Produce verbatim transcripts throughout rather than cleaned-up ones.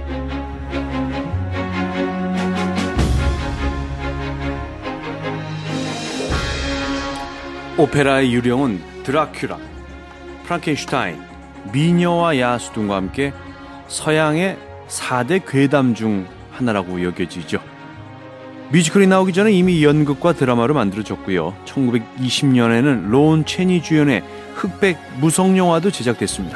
오페라의 유령은 드라큘라, 프랑켄슈타인, 미녀와 야수 등과 함께 서양의 사 대 괴담 중 하나라고 여겨지죠. 뮤지컬이 나오기 전에 이미 연극과 드라마를 만들어졌고요. 천구백이십 년에는 론 체니 주연의 흑백 무성영화도 제작됐습니다.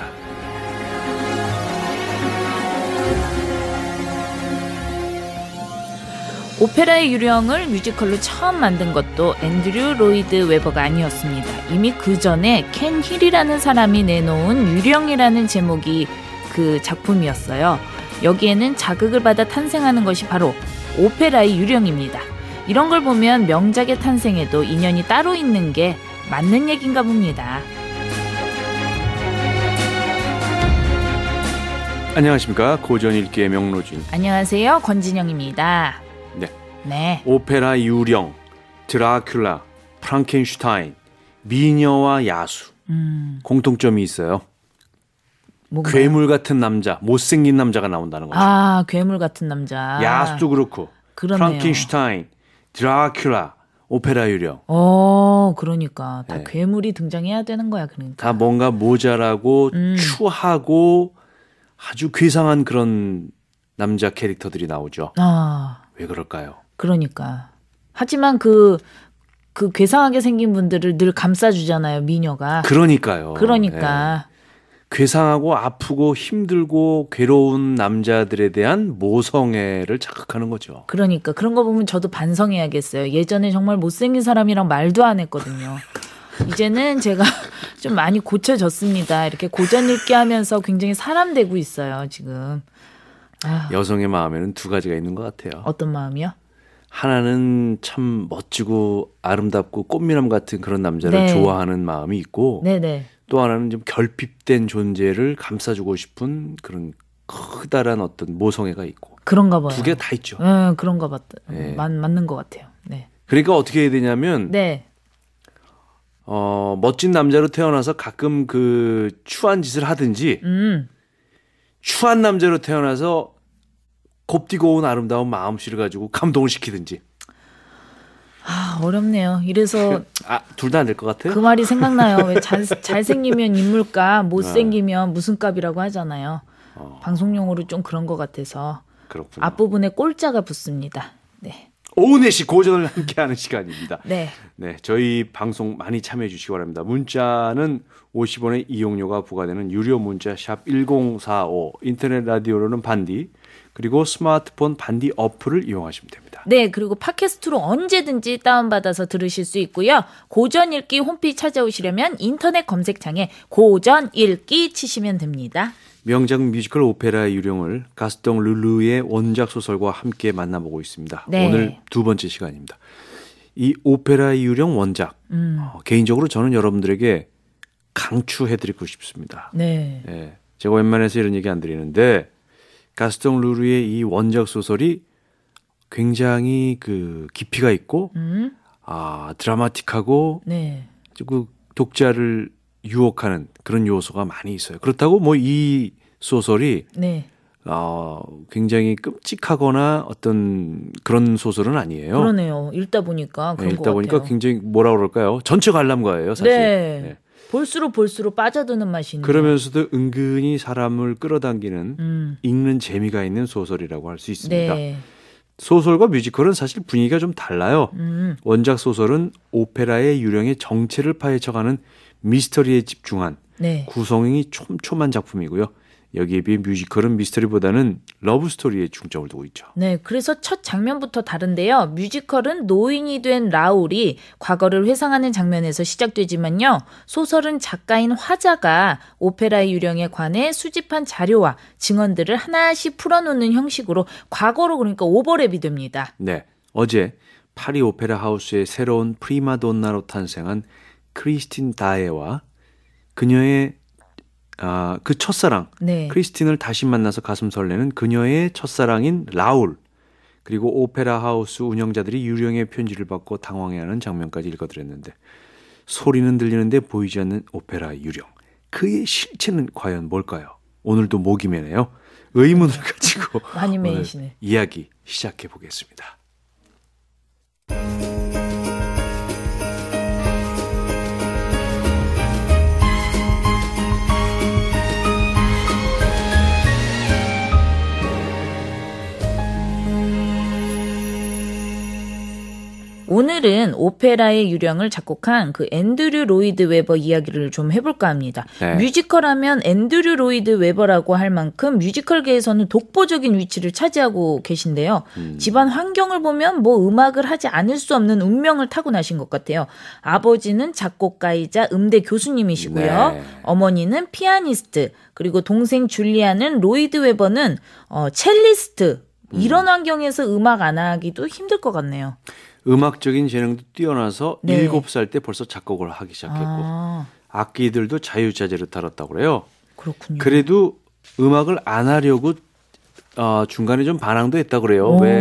오페라의 유령을 뮤지컬로 처음 만든 것도 앤드류 로이드 웨버가 아니었습니다. 이미 그 전에 켄 힐이라는 사람이 내놓은 유령이라는 제목이 그 작품이었어요. 여기에는 자극을 받아 탄생하는 것이 바로 오페라의 유령입니다. 이런 걸 보면 명작의 탄생에도 인연이 따로 있는 게 맞는 얘기인가 봅니다. 안녕하십니까. 고전 읽기의 명로준. 안녕하세요. 권진영입니다. 네. 네. 오페라 유령, 드라큘라, 프랑켄슈타인, 미녀와 야수. 음. 공통점이 있어요. 뭔가요? 괴물 같은 남자, 못생긴 남자가 나온다는 거죠. 아, 괴물 같은 남자. 야수도 그렇고. 그러네요. 프랑켄슈타인, 드라큘라, 오페라 유령. 어, 그러니까 다 네. 괴물이 등장해야 되는 거야, 그러니까. 다 뭔가 모자라고 음. 추하고 아주 괴상한 그런 남자 캐릭터들이 나오죠. 아, 왜 그럴까요? 그러니까. 하지만 그, 그 괴상하게 생긴 분들을 늘 감싸주잖아요, 미녀가. 그러니까요. 그러니까. 네. 괴상하고 아프고 힘들고 괴로운 남자들에 대한 모성애를 자극하는 거죠. 그러니까. 그런 거 보면 저도 반성해야겠어요. 예전에 정말 못생긴 사람이랑 말도 안 했거든요. 이제는 제가 좀 많이 고쳐졌습니다. 이렇게 고전 읽기 하면서 굉장히 사람 되고 있어요, 지금. 아, 여성의 마음에는 두 가지가 있는 것 같아요. 어떤 마음이요? 하나는 참 멋지고 아름답고 꽃미남 같은 그런 남자를 네. 좋아하는 마음이 있고 네네. 또 하나는 좀 결핍된 존재를 감싸주고 싶은 그런 커다란 어떤 모성애가 있고 그런가 봐요. 두 개 다 있죠. 네, 그런가 봤, 네. 맞, 맞는 것 같아요. 네. 그러니까 어떻게 해야 되냐면 네. 어, 멋진 남자로 태어나서 가끔 그 추한 짓을 하든지 음. 추한 남자로 태어나서 곱디고 온 아름다운 마음씨를 가지고 감동을 시키든지. 아, 어렵네요. 이래서 아, 둘 다 안 될 것 같아요? 그 말이 생각나요. 왜 잘, 잘생기면 인물값, 못생기면 무슨 값이라고 하잖아요. 어. 방송용으로 좀 그런 것 같아서 그렇군요. 앞부분에 꼴자가 붙습니다. 네. 오후 네 시 고전을 함께하는 시간입니다. 네. 네, 저희 방송 많이 참여해 주시기 바랍니다. 문자는 오십 원의 이용료가 부과되는 유료 문자 샵 일공사오, 인터넷 라디오로는 반디, 그리고 스마트폰 반디 어플을 이용하시면 됩니다. 네, 그리고 팟캐스트로 언제든지 다운받아서 들으실 수 있고요. 고전 읽기 홈페이지 찾아오시려면 인터넷 검색창에 고전 읽기 치시면 됩니다. 명작 뮤지컬 오페라의 유령을 가스통 르르의 원작 소설과 함께 만나보고 있습니다. 네. 오늘 두 번째 시간입니다. 이 오페라의 유령 원작, 음. 어, 개인적으로 저는 여러분들에게 강추해드리고 싶습니다. 네. 네, 제가 웬만해서 이런 얘기 안 드리는데 가스통 르르의 이 원작 소설이 굉장히 그 깊이가 있고 음. 아 드라마틱하고 네. 그 독자를 유혹하는 그런 요소가 많이 있어요. 그렇다고 뭐 이 소설이 네. 어, 굉장히 끔찍하거나 어떤 그런 소설은 아니에요. 그러네요. 읽다 보니까 그런 네, 것 읽다 보니까 같아요. 굉장히 뭐라 그럴까요? 전체 관람가예요, 사실. 네. 네. 볼수록 볼수록 빠져드는 맛이 있네요. 그러면서도 은근히 사람을 끌어당기는 음. 읽는 재미가 있는 소설이라고 할 수 있습니다. 네. 소설과 뮤지컬은 사실 분위기가 좀 달라요. 음. 원작 소설은 오페라의 유령의 정체를 파헤쳐가는 미스터리에 집중한 네. 구성이 촘촘한 작품이고요. 여기에 비해 뮤지컬은 미스터리보다는 러브 스토리에 중점을 두고 있죠. 네, 그래서 첫 장면부터 다른데요. 뮤지컬은 노인이 된 라울이 과거를 회상하는 장면에서 시작되지만요. 소설은 작가인 화자가 오페라의 유령에 관해 수집한 자료와 증언들을 하나씩 풀어놓는 형식으로 과거로 그러니까 오버랩이 됩니다. 네, 어제 파리 오페라 하우스의 새로운 프리마돈나로 탄생한 크리스틴 다에와 그녀의 아, 그 첫사랑 네. 크리스틴을 다시 만나서 가슴 설레는 그녀의 첫사랑인 라울, 그리고 오페라 하우스 운영자들이 유령의 편지를 받고 당황해하는 장면까지 읽어드렸는데 소리는 들리는데 보이지 않는 오페라 유령, 그의 실체는 과연 뭘까요? 오늘도 목이매네요. 의문을 가지고 많이 오늘 매이시네. 이야기 시작해 보겠습니다. 오늘은 오페라의 유령을 작곡한 그 앤드류 로이드 웨버 이야기를 좀 해볼까 합니다. 네. 뮤지컬하면 앤드류 로이드 웨버라고 할 만큼 뮤지컬계에서는 독보적인 위치를 차지하고 계신데요. 음. 집안 환경을 보면 뭐 음악을 하지 않을 수 없는 운명을 타고나신 것 같아요. 아버지는 작곡가이자 음대 교수님이시고요. 네. 어머니는 피아니스트, 그리고 동생 줄리아는 로이드 웨버는 어, 첼리스트. 이런 음. 환경에서 음악 안 하기도 힘들 것 같네요. 음악적인 재능도 뛰어나서 네. 일곱 살 때 벌써 작곡을 하기 시작했고 아. 악기들도 자유자재로 다뤘다고 그래요. 그렇군요. 그래도 음악을 안 하려고 어, 중간에 좀 반항도 했다고 그래요. 왜,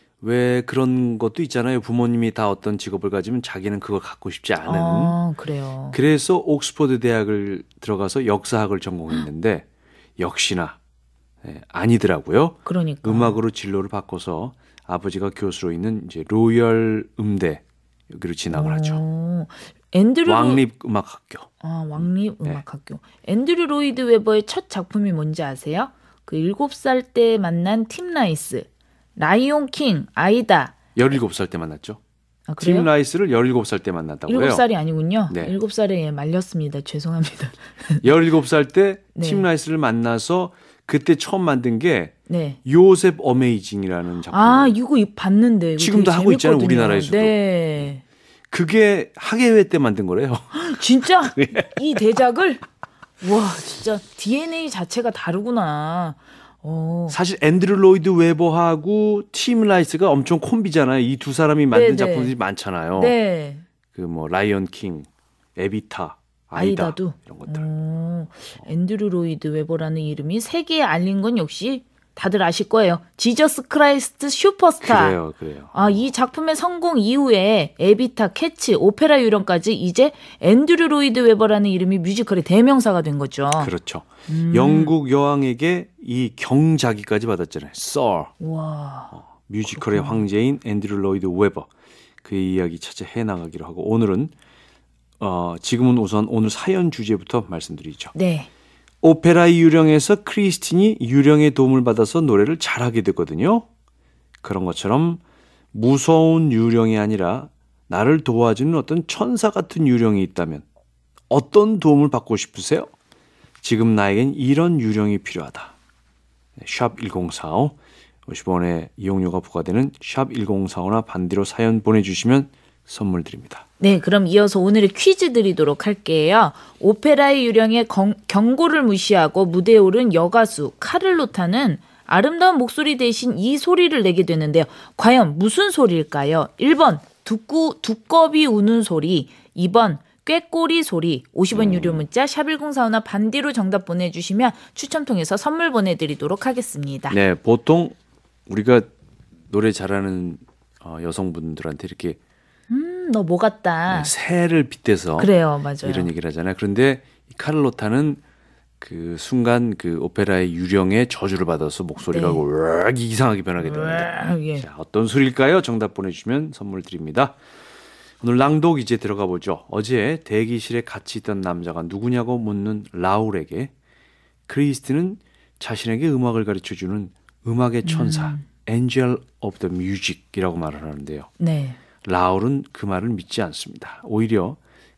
왜 그런 것도 있잖아요. 부모님이 다 어떤 직업을 가지면 자기는 그걸 갖고 싶지 않은. 아, 그래요. 그래서 옥스퍼드 대학을 들어가서 역사학을 전공했는데 역시나 네, 아니더라고요. 그러니까. 음악으로 진로를 바꿔서 아버지가 교수로 있는 이제 로열 음대 여기로 진학을 오, 하죠. 앤드류 왕립 음악학교. 아, 왕립 음악학교. 네. 앤드류 로이드 웨버의 첫 작품이 뭔지 아세요? 그 일곱 살 때 만난 팀 라이스, 라이온 킹, 아이다. 열일곱 살 때 만났죠. 아, 그래요? 팀 라이스를 열일곱 살 때 만났다고요? 일곱 살이 아니군요. 네. 일곱 살에 말렸습니다. 죄송합니다. 열일곱 살 때 팀 네. 라이스를 만나서 그때 처음 만든 게 네. 요셉 어메이징이라는 작품. 아, 이거 봤는데. 이거 지금도 하고 있잖아요, 우리나라에서도. 네. 그게 학예회 때 만든 거래요. 진짜? 이 대작을? 와, 진짜 디엔에이 자체가 다르구나. 오. 사실 앤드류 로이드 웨버하고 팀 라이스가 엄청 콤비잖아요. 이 두 사람이 만든 네네. 작품들이 많잖아요. 네. 그 뭐 라이언 킹, 에비타, 아이다 아이다도? 이런 것들. 오, 앤드류 로이드 웨버라는 이름이 세계에 알린 건 역시 다들 아실 거예요. 지저스 크라이스트 슈퍼스타. 그래요, 그래요. 아, 이 작품의 성공 이후에 에비타, 캐치, 오페라 유령까지 이제 앤드류 로이드 웨버라는 이름이 뮤지컬의 대명사가 된 거죠. 그렇죠. 음. 영국 여왕에게 이 경자기까지 받았잖아요. 서. 와. 어, 뮤지컬의 그렇구나. 황제인 앤드류 로이드 웨버. 그의 이야기 차차 해나가기로 하고 오늘은 어, 지금은 우선 오늘 사연 주제부터 말씀드리죠. 네. 오페라의 유령에서 크리스틴이 유령의 도움을 받아서 노래를 잘하게 되거든요. 그런 것처럼 무서운 유령이 아니라 나를 도와주는 어떤 천사 같은 유령이 있다면 어떤 도움을 받고 싶으세요? 지금 나에겐 이런 유령이 필요하다. 샵 일공사오 오십 원의 이용료가 부과되는 샵 일공사오나 반대로 사연 보내주시면 선물 드립니다. 네, 그럼 이어서 오늘의 퀴즈 드리도록 할게요. 오페라의 유령의 경, 경고를 무시하고 무대에 오른 여가수 카를로타는 아름다운 목소리 대신 이 소리를 내게 되는데요. 과연 무슨 소리일까요? 일 번 두꾸, 두꺼비 우는 소리, 이 번 꾀꼬리 소리, 오십 원 음. 유료 문자 샵일공사오나 반디로 정답 보내주시면 추첨 통해서 선물 보내드리도록 하겠습니다. 네, 보통 우리가 노래 잘하는 여성분들한테 이렇게 음, 너 뭐 같다. 새를 빗대서 그래요, 맞아요. 이런 얘기를 하잖아요. 그런데 이 카를로타는 그 순간 그 오페라의 유령의 저주를 받아서 목소리가 네. 으악 이상하게 변하게 됩니다. 예. 자, 어떤 소리일까요? 정답 보내주시면 선물 드립니다. 오늘 랑독 이제 들어가 보죠. 어제 대기실에 같이 있던 남자가 누구냐고 묻는 라울에게 크리스티는 자신에게 음악을 가르쳐주는 음악의 천사, 음. Angel of the Music이라고 말을 하는데요. 네. 라울은 그 말을 믿지 않습니다. 오히려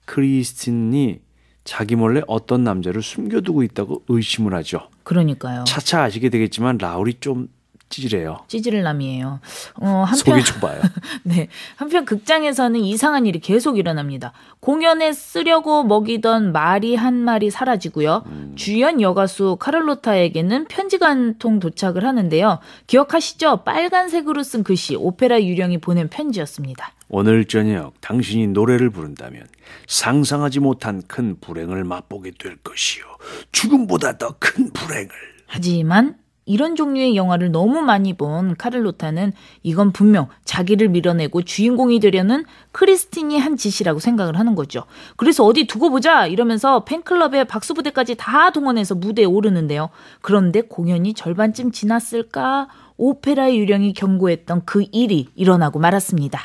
크리스틴이 자기 몰래 어떤 남자를 숨겨두고 있다고 의심을 하죠. 그러니까요. 차차 아시게 되겠지만 라울이 좀 찌질해요. 찌질남이에요. 어, 한편, 속이 좁아요. 네, 한편 극장에서는 이상한 일이 계속 일어납니다. 공연에 쓰려고 먹이던 말이 한 마리 사라지고요. 음. 주연 여가수 카를로타에게는 편지가 한 통 도착을 하는데요. 기억하시죠? 빨간색으로 쓴 글씨 오페라 유령이 보낸 편지였습니다. 오늘 저녁 당신이 노래를 부른다면 상상하지 못한 큰 불행을 맛보게 될 것이요. 죽음보다 더 큰 불행을. 하지만 이런 종류의 영화를 너무 많이 본 카를로타는 이건 분명 자기를 밀어내고 주인공이 되려는 크리스틴이 한 짓이라고 생각을 하는 거죠. 그래서 어디 두고 보자 이러면서 팬클럽의 박수부대까지 다 동원해서 무대에 오르는데요. 그런데 공연이 절반쯤 지났을까 오페라의 유령이 경고했던 그 일이 일어나고 말았습니다.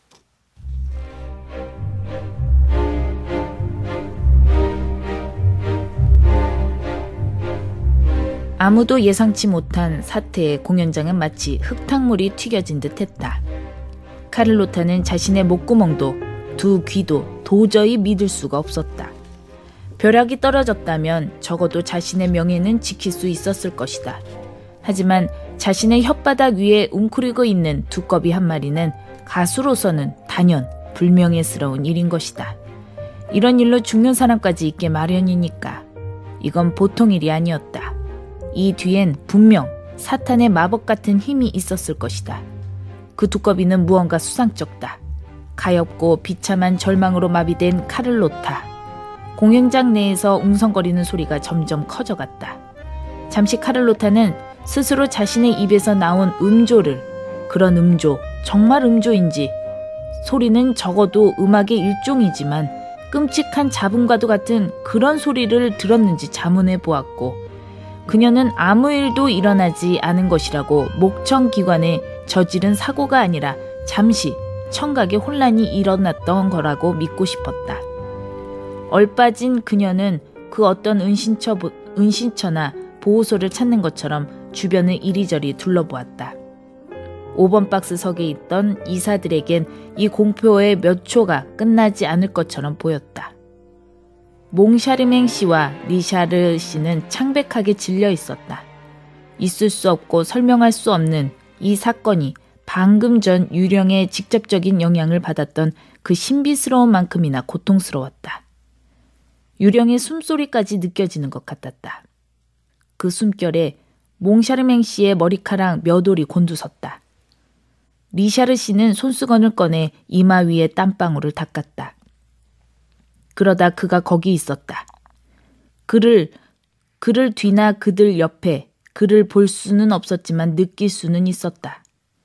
아무도 예상치 못한 사태에 공연장은 마치 흙탕물이 튀겨진 듯 했다. 카를로타는 자신의 목구멍도 두 귀도 도저히 믿을 수가 없었다. 벼락이 떨어졌다면 적어도 자신의 명예는 지킬 수 있었을 것이다. 하지만 자신의 혓바닥 위에 웅크리고 있는 두꺼비 한 마리는 가수로서는 단연 불명예스러운 일인 것이다. 이런 일로 죽는 사람까지 있게 마련이니까 이건 보통 일이 아니었다. 이 뒤엔 분명 사탄의 마법 같은 힘이 있었을 것이다. 그 두꺼비는 무언가 수상쩍다. 가엾고 비참한 절망으로 마비된 카를로타. 공연장 내에서 웅성거리는 소리가 점점 커져갔다. 잠시 카를로타는 스스로 자신의 입에서 나온 음조를, 그런 음조, 정말 음조인지, 소리는 적어도 음악의 일종이지만 끔찍한 잡음과도 같은 그런 소리를 들었는지 자문해 보았고, 그녀는 아무 일도 일어나지 않은 것이라고 목청기관에 저지른 사고가 아니라 잠시 청각에 혼란이 일어났던 거라고 믿고 싶었다. 얼빠진 그녀는 그 어떤 은신처, 은신처나 보호소를 찾는 것처럼 주변을 이리저리 둘러보았다. 오 번 박스석에 있던 이사들에겐 이 공포의 몇 초가 끝나지 않을 것처럼 보였다. 몽샤르맹 씨와 리샤르 씨는 창백하게 질려 있었다. 있을 수 없고 설명할 수 없는 이 사건이 방금 전 유령의 직접적인 영향을 받았던 그 신비스러운 만큼이나 고통스러웠다. 유령의 숨소리까지 느껴지는 것 같았다. 그 숨결에 몽샤르맹 씨의 머리카락 몇 올이 곤두섰다. 리샤르 씨는 손수건을 꺼내 이마 위에 땀방울을 닦았다. 그러다 그가 거기 있었다. 그를, 그를 뒤나 그들 옆에 그를 볼 수는 없었지만 느낄 수는 있었다.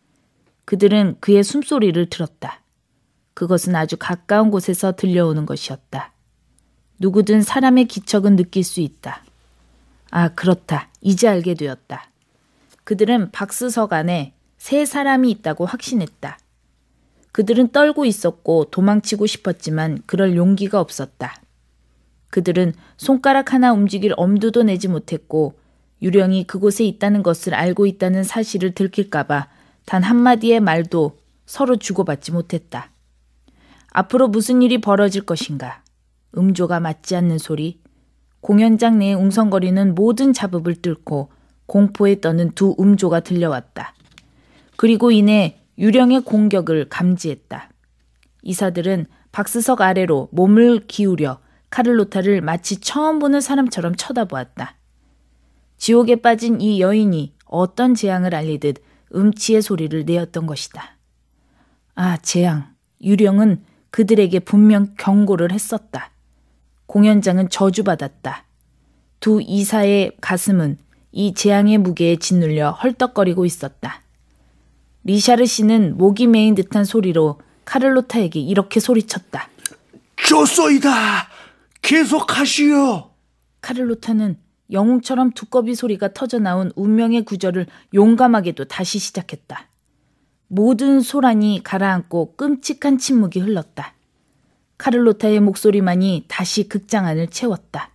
그들은 그의 숨소리를 들었다. 그것은 아주 가까운 곳에서 들려오는 것이었다. 누구든 사람의 기척은 느낄 수 있다. 아, 그렇다. 이제 알게 되었다. 그들은 박스석 안에 세 사람이 있다고 확신했다. 그들은 떨고 있었고 도망치고 싶었지만 그럴 용기가 없었다. 그들은 손가락 하나 움직일 엄두도 내지 못했고 유령이 그곳에 있다는 것을 알고 있다는 사실을 들킬까봐 단 한마디의 말도 서로 주고받지 못했다. 앞으로 무슨 일이 벌어질 것인가? 음조가 맞지 않는 소리, 공연장 내에 웅성거리는 모든 잡음을 뚫고 공포에 떠는 두 음조가 들려왔다. 그리고 이내 유령의 공격을 감지했다. 이사들은 박스석 아래로 몸을 기울여 카를로타를 마치 처음 보는 사람처럼 쳐다보았다. 지옥에 빠진 이 여인이 어떤 재앙을 알리듯 음치의 소리를 내었던 것이다. 아, 재앙. 유령은 그들에게 분명 경고를 했었다. 공연장은 저주받았다. 두 이사의 가슴은 이 재앙의 무게에 짓눌려 헐떡거리고 있었다. 리샤르 씨는 목이 메인 듯한 소리로 카를로타에게 이렇게 소리쳤다. 좋소이다. 계속하시오. 카를로타는 영웅처럼 두꺼비 소리가 터져나온 운명의 구절을 용감하게도 다시 시작했다. 모든 소란이 가라앉고 끔찍한 침묵이 흘렀다. 카를로타의 목소리만이 다시 극장 안을 채웠다.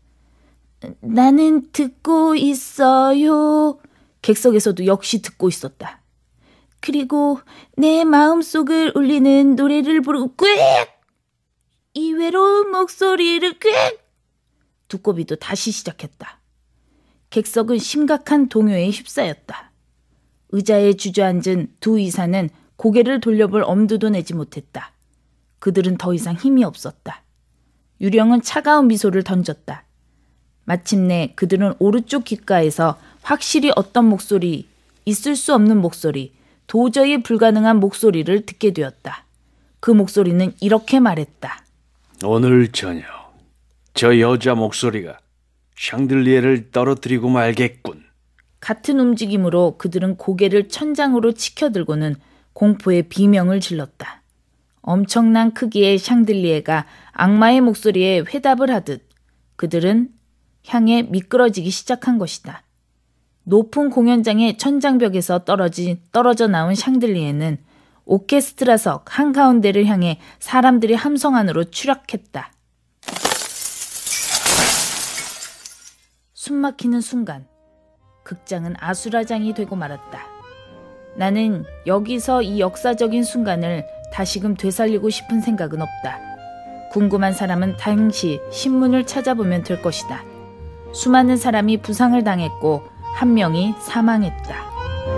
나는 듣고 있어요. 객석에서도 역시 듣고 있었다. 그리고 내 마음속을 울리는 노래를 부르고 꽥! 이 외로운 목소리를 꽥! 두꺼비도 다시 시작했다. 객석은 심각한 동요에 휩싸였다. 의자에 주저앉은 두 이사는 고개를 돌려볼 엄두도 내지 못했다. 그들은 더 이상 힘이 없었다. 유령은 차가운 미소를 던졌다. 마침내 그들은 오른쪽 귓가에서 확실히 어떤 목소리, 있을 수 없는 목소리, 도저히 불가능한 목소리를 듣게 되었다. 그 목소리는 이렇게 말했다. 오늘 저녁 저 여자 목소리가 샹들리에를 떨어뜨리고 말겠군. 같은 움직임으로 그들은 고개를 천장으로 치켜들고는 공포의 비명을 질렀다. 엄청난 크기의 샹들리에가 악마의 목소리에 회답을 하듯 그들은 향해 미끄러지기 시작한 것이다. 높은 공연장의 천장벽에서 떨어진, 떨어져 나온 샹들리에는 오케스트라석 한가운데를 향해 사람들이 함성 안으로 추락했다. 숨막히는 순간 극장은 아수라장이 되고 말았다. 나는 여기서 이 역사적인 순간을 다시금 되살리고 싶은 생각은 없다. 궁금한 사람은 당시 신문을 찾아보면 될 것이다. 수많은 사람이 부상을 당했고 한 명이 사망했다.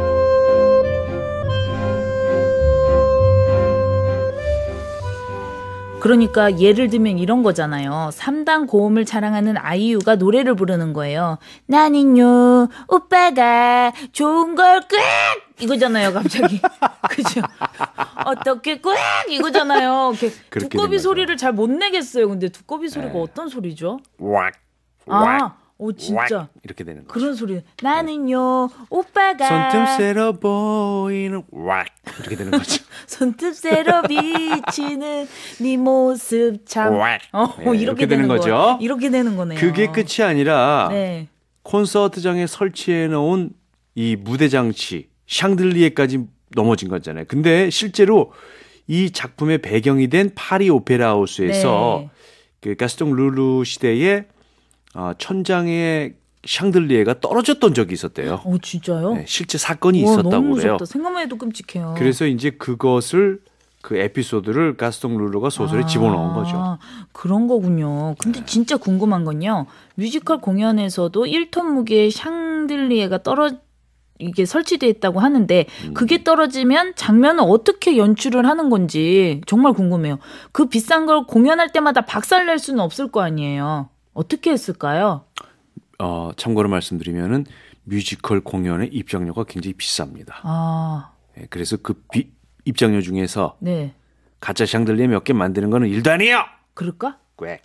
그러니까 예를 들면 이런 거잖아요. 삼 단 고음을 자랑하는 아이유가 노래를 부르는 거예요. 나는요 오빠가 좋은 걸 꾹 이거잖아요. 갑자기. 그죠? 어떻게 꾹 이거잖아요. 두꺼비 소리를 잘 못 내겠어요. 근데 두꺼비 소리가 네. 어떤 소리죠? 왁. 아, 오 진짜 이렇게 되는 거죠. 그런 소리. 나는요 오빠가 손틈새로 보이는 왁 이렇게 되는 거죠. 손틈새로 비치는 네 모습 참 왁. 어, 네, 이렇게, 이렇게 되는, 되는 거죠. 이렇게 되는 거네요. 그게 끝이 아니라 네. 콘서트장에 설치해 놓은 이 무대 장치 샹들리에까지 넘어진 거잖아요. 근데 실제로 이 작품의 배경이 된 파리 오페라 하우스에서 네. 그 가스통 르르 시대에 어, 천장에 샹들리에가 떨어졌던 적이 있었대요. 오 진짜요? 네, 실제 사건이 와, 있었다고 너무 그래요. 무섭다. 생각만 해도 끔찍해요. 그래서 이제 그것을 그 에피소드를 가스통 르르가 소설에 아, 집어넣은 거죠. 그런 거군요. 근데 네. 진짜 궁금한 건요. 뮤지컬 공연에서도 일 톤 무게의 샹들리에가 떨어 이게 설치되어 있다고 하는데 음. 그게 떨어지면 장면을 어떻게 연출을 하는 건지 정말 궁금해요. 그 비싼 걸 공연할 때마다 박살낼 수는 없을 거 아니에요. 어떻게 했을까요? 어, 참고로 말씀드리면은 뮤지컬 공연의 입장료가 굉장히 비쌉니다. 아, 네, 그래서 그 비, 입장료 중에서 네. 가짜 샹들리에 몇 개 만드는 거는 일도 아니에요. 그럴까? 꽥.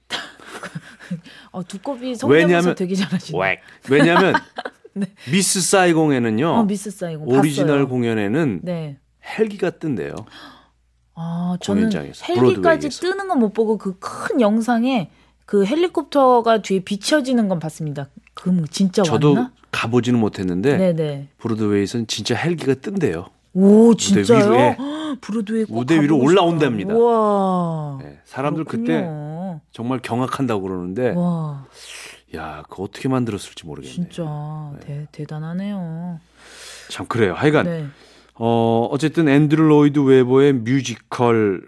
어, 두꺼비 성대모사 되게 잘하시네. 꽥. 왜냐하면 네. 미스 사이공에는요. 어, 미스 사이공 오리지널 봤어요. 공연에는 네. 헬기가 뜬대요. 아, 저는 공연장에서, 헬기까지 브로드웨이에서. 뜨는 건 못 보고 그 큰 영상에 그 헬리콥터가 뒤에 비춰지는 건 봤습니다. 그럼 진짜 저도 왔나? 가보지는 못했는데 네네. 브로드웨이에서는 진짜 헬기가 뜬대요. 오 진짜요? 무대 위로, 예. 브로드웨이 꼭 무대 위로 가보고 올라온답니다. 싶어요. 우와. 네, 사람들 그렇군요. 그때 정말 경악한다고 그러는데 와 야, 그거 어떻게 만들었을지 모르겠네요. 진짜 네. 대, 대단하네요. 참 그래요. 하여간 네. 어, 어쨌든 앤드류 로이드 웨버의 뮤지컬에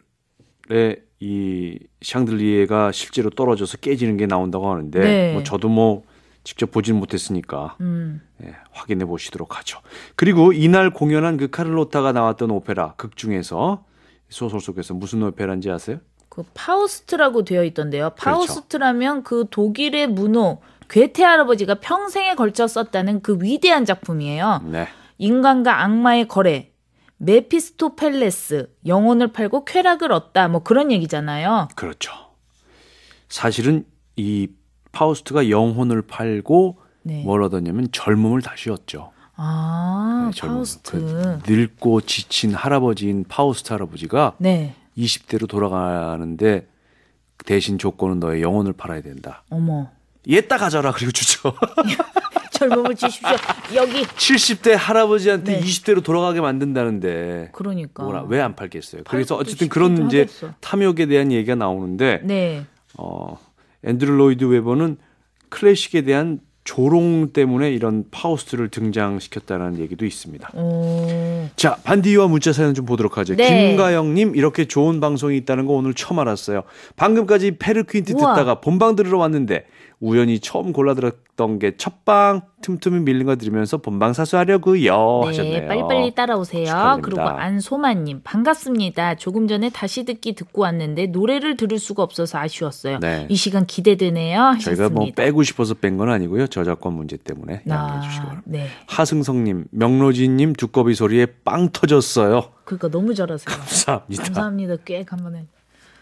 이 샹들리에가 실제로 떨어져서 깨지는 게 나온다고 하는데 네. 뭐 저도 뭐 직접 보지는 못했으니까 음. 예, 확인해 보시도록 하죠. 그리고 이날 공연한 그 카를로타가 나왔던 오페라 극 중에서 소설 속에서 무슨 오페라인지 아세요? 그 파우스트라고 되어 있던데요. 그렇죠. 파우스트라면 그 독일의 문호 괴테 할아버지가 평생에 걸쳐 썼다는 그 위대한 작품이에요. 네. 인간과 악마의 거래, 메피스토펠레스, 영혼을 팔고 쾌락을 얻다, 뭐 그런 얘기잖아요. 그렇죠. 사실은 이 파우스트가 영혼을 팔고 네. 뭘 얻었냐면 젊음을 다시 얻죠. 아, 네, 젊음. 파우스트. 그 늙고 지친 할아버지인 파우스트 할아버지가 네. 이십 대로 돌아가는데 대신 조건은 너의 영혼을 팔아야 된다. 어머. 얘따 가져라 그리고 주죠. 젊음을 주십시오. 여기. 칠십 대 할아버지한테 네. 이십 대로 돌아가게 만든다는데 그러니까. 왜 안 팔겠어요? 그래서 팔 것도 어쨌든 그런 쉽기도 이제 하겠어. 탐욕에 대한 얘기가 나오는데 네. 어, 앤드류 로이드 웨버는 클래식에 대한 조롱 때문에 이런 파우스트를 등장시켰다는 얘기도 있습니다. 오. 자, 반디와 문자 사연 좀 보도록 하죠. 네. 김가영님, 이렇게 좋은 방송이 있다는 거 오늘 처음 알았어요. 방금까지 페르퀸트 우와. 듣다가 본방 들으러 왔는데 우연히 처음 골라 들었던 게 첫방 틈틈이 밀린 거 들으면서 본방 사수하려고요 하셨네요. 네, 빨리빨리 따라오세요. 축하드립니다. 그리고 안소마님 반갑습니다. 조금 전에 다시 듣기 듣고 왔는데 노래를 들을 수가 없어서 아쉬웠어요. 네. 이 시간 기대되네요. 하셨습니다. 저희가 뭐 빼고 싶어서 뺀 건 아니고요. 저작권 문제 때문에 양해해 주시기 바랍니다. 네. 하승성님, 명로진님 두꺼비 소리에 빵 터졌어요. 그러니까 너무 잘하세요. 감사합니다. 감사합니다. 꽤 한번 해.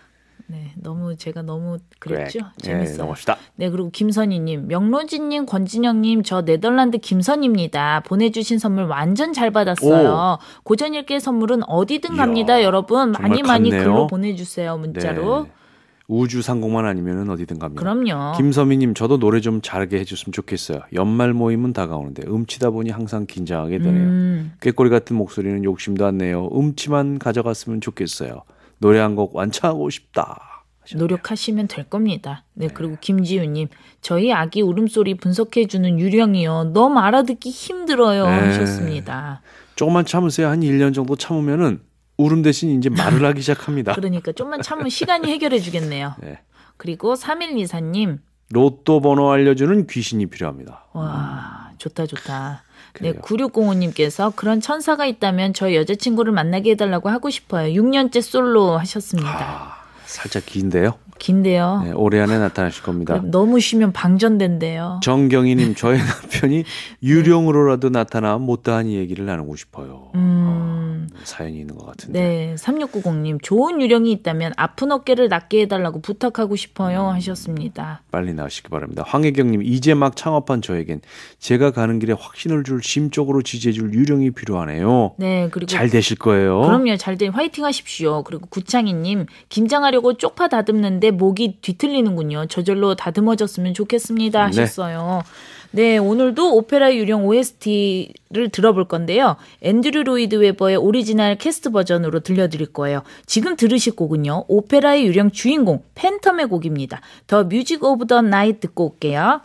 네, 너무 제가 너무 그랬죠. 그래. 재밌어요. 네, 넘어갑시다. 네, 그리고 김선희님, 명로진님, 권진영님, 저 네덜란드 김선입니다. 보내주신 선물 완전 잘 받았어요. 오. 고전일기 선물은 어디든 이야, 갑니다, 여러분. 많이 많이 갔네요. 글로 보내주세요, 문자로. 네. 우주 상공만 아니면 어디든 갑니다. 그럼요. 김서미님, 저도 노래 좀 잘하게 해줬으면 좋겠어요. 연말 모임은 다가오는데 음치다 보니 항상 긴장하게 되네요. 음. 꾀꼬리 같은 목소리는 욕심도 안 내요. 음치만 가져갔으면 좋겠어요. 노래 한 곡 완창하고 싶다. 하셨네요. 노력하시면 될 겁니다. 네, 네. 그리고 김지우님, 저희 아기 울음소리 분석해주는 유령이요. 너무 알아듣기 힘들어요. 네. 하셨습니다. 조금만 참으세요. 한 일 년 정도 참으면은 울음 대신 이제 말을 하기 시작합니다. 그러니까 좀만 참으면 시간이 해결해 주겠네요. 네. 그리고 삼일이사님. 로또 번호 알려주는 귀신이 필요합니다. 와, 좋다 좋다. 그래요. 네, 구육공오님께서 그런 천사가 있다면 저희 여자친구를 만나게 해달라고 하고 싶어요. 육 년째 솔로 하셨습니다. 아, 살짝 긴데요? 긴데요. 네, 올해 안에 나타나실 겁니다. 너무 쉬면 방전된대요. 정경희님, 저의 남편이 유령으로라도 나타나 못다한 얘기를 나누고 싶어요. 음. 어, 사연이 있는 것 같은데. 네, 삼육구공님, 좋은 유령이 있다면 아픈 어깨를 낫게 해달라고 부탁하고 싶어요. 음, 하셨습니다. 빨리 나으시기 바랍니다. 황혜경님, 이제 막 창업한 저에겐 제가 가는 길에 확신을 줄, 심적으로 지지해줄 유령이 필요하네요. 네, 그리고 잘 되실 거예요. 그럼요, 잘 되. 화이팅 하십시오. 그리고 구창희님, 김장하려고 쪽파 다듬는데 목이 뒤틀리는군요. 저절로 다듬어졌으면 좋겠습니다. 하셨어요. 네, 네, 오늘도 오페라 유령 오에스티를 들어볼 건데요. 앤드류 로이드 웨버의 오리지널 캐스트 버전으로 들려드릴 거예요. 지금 들으실 곡은요, 오페라의 유령 주인공 팬텀의 곡입니다. 더 뮤직 오브 더 나잇 듣고 올게요.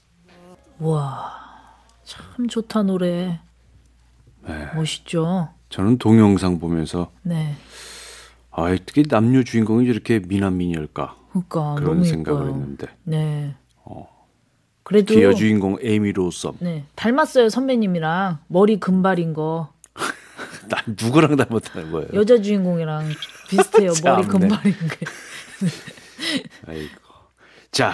와, 참 좋다 노래. 네. 멋있죠? 저는 동영상 보면서 네. 아, 어떻게 남녀 주인공이 저렇게 미남미녀일까? 그러니까, 그런 너무 생각을 예뻐요. 했는데. 네. 어. 그래도 특히 여주인공 에이미 로썸. 네, 닮았어요 선배님이랑. 머리 금발인 거. 난 누구랑 닮았다는 거예요? 여자 주인공이랑 비슷해요. 머리 금발인 게. 아이고. 자,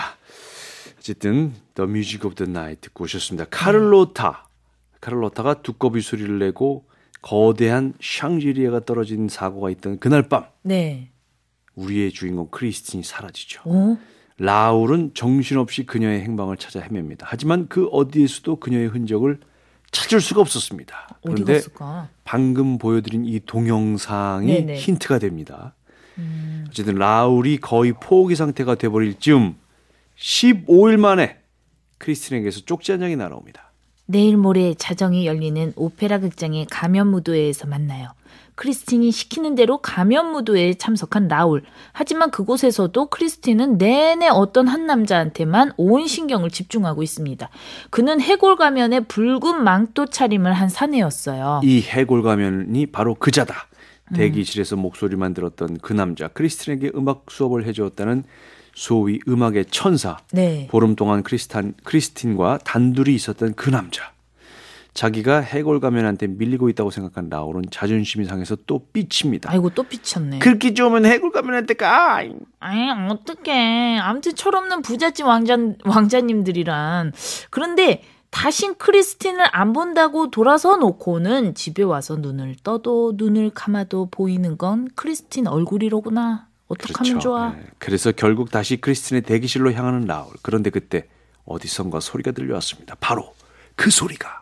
어쨌든 The Music of the Night 듣고 오셨습니다. 카를로타. 카를로타가 두꺼비 소리를 내고 거대한 샹지리에가 떨어진 사고가 있던 그날 밤. 네. 우리의 주인공 크리스틴이 사라지죠. 어? 라울은 정신없이 그녀의 행방을 찾아 헤맵니다. 하지만 그 어디에서도 그녀의 흔적을 찾을 수가 없었습니다. 그런데 어디 갔을까? 방금 보여드린 이 동영상이 네네. 힌트가 됩니다. 음. 어쨌든 라울이 거의 포기 상태가 돼버릴 즈음 십오 일 만에 크리스틴에게서 쪽지 한 장이 날아옵니다. 내일 모레 자정이 열리는 오페라 극장의 가면 무도회에서 만나요. 크리스틴이 시키는 대로 가면 무도회에 참석한 라울. 하지만 그곳에서도 크리스틴은 내내 어떤 한 남자한테만 온 신경을 집중하고 있습니다. 그는 해골 가면에 붉은 망토 차림을 한 사내였어요. 이 해골 가면이 바로 그자다. 대기실에서 음. 목소리만 들었던 그 남자. 크리스틴에게 음악 수업을 해주었다는 소위 음악의 천사. 네. 보름 동안 크리스탄, 크리스틴과 단둘이 있었던 그 남자. 자기가 해골 가면한테 밀리고 있다고 생각한 라울은 자존심이 상해서 또 삐칩니다. 아이고 또 삐쳤네. 그렇게 좋으면 해골 가면한테 가. 아이 어떡해. 아무튼 철없는 부잣집 왕자, 왕자님들이란. 그런데 다신 크리스틴을 안 본다고 돌아서 놓고는 집에 와서 눈을 떠도 눈을 감아도 보이는 건 크리스틴 얼굴이로구나. 어떡하면 그렇죠. 좋아. 네. 그래서 결국 다시 크리스틴의 대기실로 향하는 라울. 그런데 그때 어디선가 소리가 들려왔습니다. 바로 그 소리가.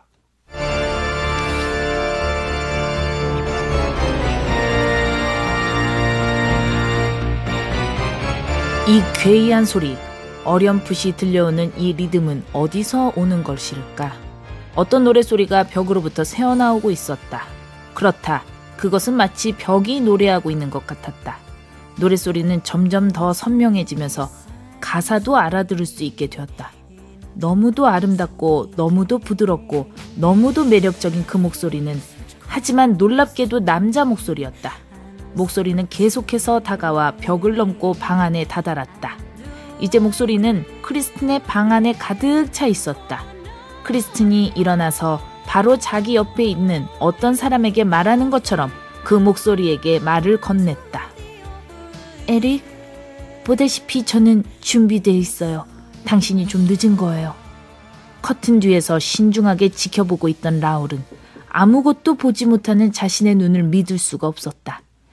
이 괴이한 소리, 어렴풋이 들려오는 이 리듬은 어디서 오는 것일까? 어떤 노랫소리가 벽으로부터 새어나오고 있었다. 그렇다. 그것은 마치 벽이 노래하고 있는 것 같았다. 노랫소리는 점점 더 선명해지면서 가사도 알아들을 수 있게 되었다. 너무도 아름답고 너무도 부드럽고 너무도 매력적인 그 목소리는 하지만 놀랍게도 남자 목소리였다. 목소리는 계속해서 다가와 벽을 넘고 방 안에 다다랐다. 이제 목소리는 크리스틴의 방 안에 가득 차 있었다. 크리스틴이 일어나서 바로 자기 옆에 있는 어떤 사람에게 말하는 것처럼 그 목소리에게 말을 건넸다. 에릭, 보다시피 저는 준비되어 있어요. 당신이 좀 늦은 거예요. 커튼 뒤에서 신중하게 지켜보고 있던 라울은 아무것도 보지 못하는 자신의 눈을 믿을 수가 없었다.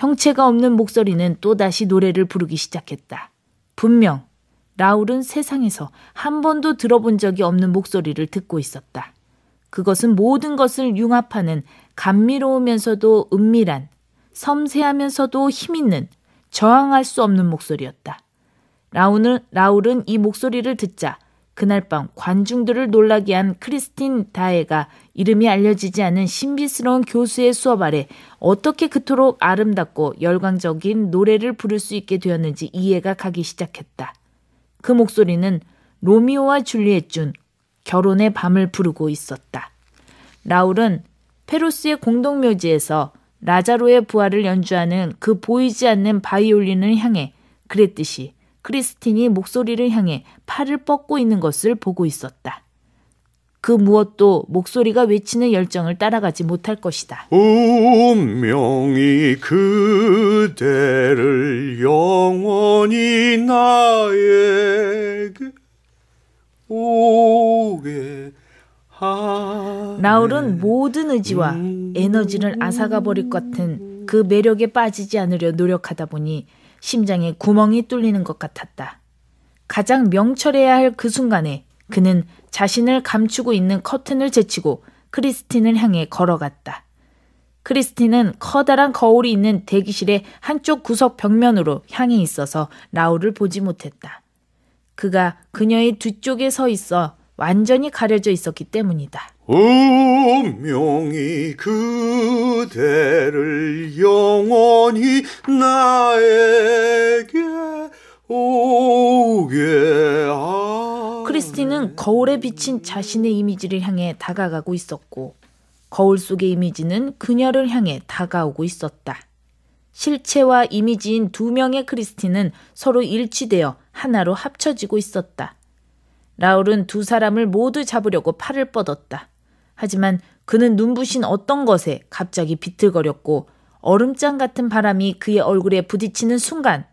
형체가 없는 목소리는 또다시 노래를 부르기 시작했다. 분명 라울은 세상에서 한 번도 들어본 적이 없는 목소리를 듣고 있었다. 그것은 모든 것을 융합하는 감미로우면서도 은밀한, 섬세하면서도 힘있는, 저항할 수 없는 목소리였다. 라울은, 라울은 이 목소리를 듣자 그날 밤 관중들을 놀라게 한 크리스틴 다에가 이름이 알려지지 않은 신비스러운 교수의 수업 아래 어떻게 그토록 아름답고 열광적인 노래를 부를 수 있게 되었는지 이해가 가기 시작했다. 그 목소리는 로미오와 줄리엣 중 결혼의 밤을 부르고 있었다. 라울은 페루스의 공동묘지에서 라자로의 부활을 연주하는 그 보이지 않는 바이올린을 향해 그랬듯이 크리스틴이 목소리를 향해 팔을 뻗고 있는 것을 보고 있었다. 그 무엇도 목소리가 외치는 열정을 따라가지 못할 것이다. 운명이 그대를 영원히 나에게 오게 하네. 라울은 모든 의지와 에너지를 앗아가 버릴 것 같은 그 매력에 빠지지 않으려 노력하다 보니 심장에 구멍이 뚫리는 것 같았다. 가장 명철해야 할 그 순간에 그는 자신을 감추고 있는 커튼을 제치고 크리스틴을 향해 걸어갔다. 크리스틴은 커다란 거울이 있는 대기실의 한쪽 구석 벽면으로 향해 있어서 라울을 보지 못했다. 그가 그녀의 뒤쪽에 서 있어 완전히 가려져 있었기 때문이다. 운명이 그대를 영원히 나에게 오게 하네. 크리스틴은 거울에 비친 자신의 이미지를 향해 다가가고 있었고 거울 속의 이미지는 그녀를 향해 다가오고 있었다. 실체와 이미지인 두 명의 크리스틴은 서로 일치되어 하나로 합쳐지고 있었다. 라울은 두 사람을 모두 잡으려고 팔을 뻗었다. 하지만 그는 눈부신 어떤 것에 갑자기 비틀거렸고 얼음장 같은 바람이 그의 얼굴에 부딪히는 순간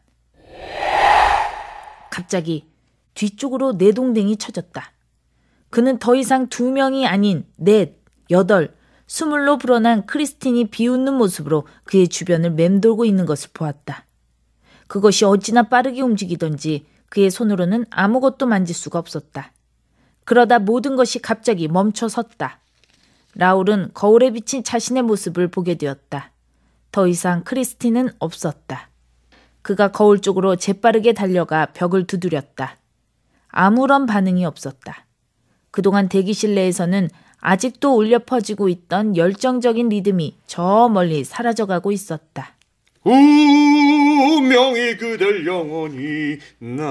갑자기 뒤쪽으로 내동댕이 쳐졌다. 그는 더 이상 두 명이 아닌 넷, 여덟, 스물로 불어난 크리스틴이 비웃는 모습으로 그의 주변을 맴돌고 있는 것을 보았다. 그것이 어찌나 빠르게 움직이던지 그의 손으로는 아무것도 만질 수가 없었다. 그러다 모든 것이 갑자기 멈춰섰다. 라울은 거울에 비친 자신의 모습을 보게 되었다. 더 이상 크리스틴은 없었다. 그가 거울 쪽으로 재빠르게 달려가 벽을 두드렸다. 아무런 반응이 없었다. 그동안 대기실 내에서는 아직도 울려 퍼지고 있던 열정적인 리듬이 저 멀리 사라져가고 있었다. 운명이 그댈 영원히